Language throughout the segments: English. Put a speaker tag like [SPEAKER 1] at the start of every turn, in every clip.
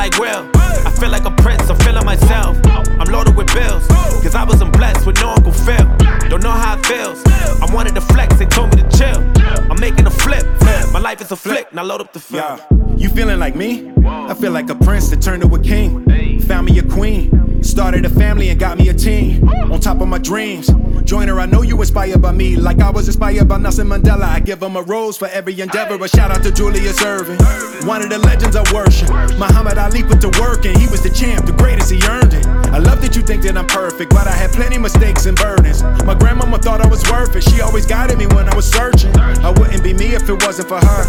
[SPEAKER 1] like Will. I feel like a prince, I'm feeling myself. I'm loaded with bills, cause I wasn't blessed with no Uncle Phil. Don't know how it feels. I wanted to flex, they told me to chill. I'm making a flip. My life is a flick, now load up the film.
[SPEAKER 2] Yeah. You feeling like me? I feel like a prince that turned to a king. Found me a queen. Started a family and got me a team. On top of my dreams. Joiner, I know you inspired by me, like I was inspired by Nelson Mandela. I give him a rose for every endeavor. A shout out to Julius Erving, one of the legends I worship. Muhammad Ali put to work and he was the champ, the greatest, he earned it. I love that you think that I'm perfect, but I had plenty mistakes and burdens. My grandmama thought I was worth it. She always guided me when I was searching. I wouldn't be me if it wasn't for her.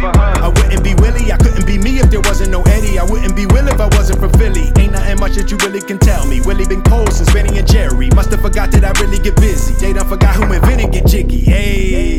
[SPEAKER 2] I wouldn't be Willie, I couldn't be me if there wasn't no Eddie. I wouldn't be Will if I wasn't from Philly. Ain't nothing much that you really can tell me. Willie been cold since Benny and Jerry. Musta forgot that I really get busy. They done forgot who invented Get Jiggy. Hey,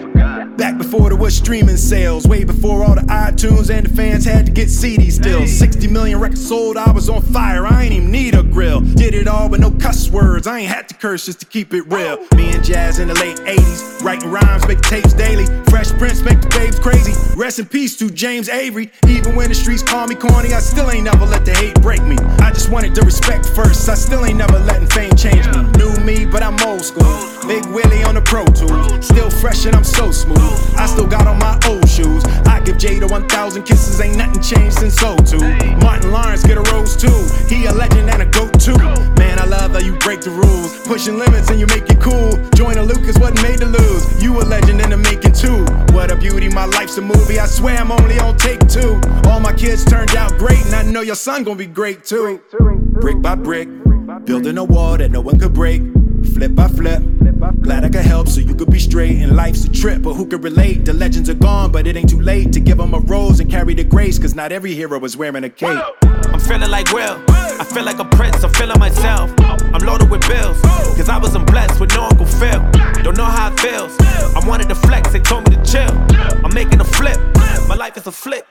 [SPEAKER 2] back before there was streaming sales, way before all the iTunes and the fans had to get CDs still. 60 million records sold, I was on fire, I ain't even need a grill. Did it all with no cuss words, I ain't had to curse just to keep it real. Me and Jazz in the late 80s, writing rhymes, making tapes daily. Fresh Prince make the babes crazy. Rest in peace to James Avery. Even when the streets call me corny, I still ain't never let the hate break me. I just wanted the respect first, I still ain't never letting fame change me. New me, but I'm old school. Big Willie on the Pro Tools, still fresh and I'm so smooth. I still got on my old shoes. I give Jada 1,000 kisses, ain't nothing changed since '02. Martin Lawrence get a rose too. He a legend and a goat too. Man, I love how you break the rules, pushing limits and you make it cool. Joyner Lucas wasn't made to lose. You a legend in the making too. What a beauty, my life's a movie. I swear I'm only on take 2. All my kids turned out great, and I know your son gonna be great too. Brick by brick, building a wall that no one could break. Flip by flip, glad I could help so you could be straight. And life's a trip, but who could relate? The legends are gone, but it ain't too late to give them a rose and carry the grace, cause not every hero is wearing a cape.
[SPEAKER 1] I'm feeling like Will. I feel like a prince, I'm feeling myself. I'm loaded with bills, cause I wasn't blessed with no Uncle Phil. Don't know how it feels. I wanted to flex, they told me to chill. I'm making a flip. My life is a flick.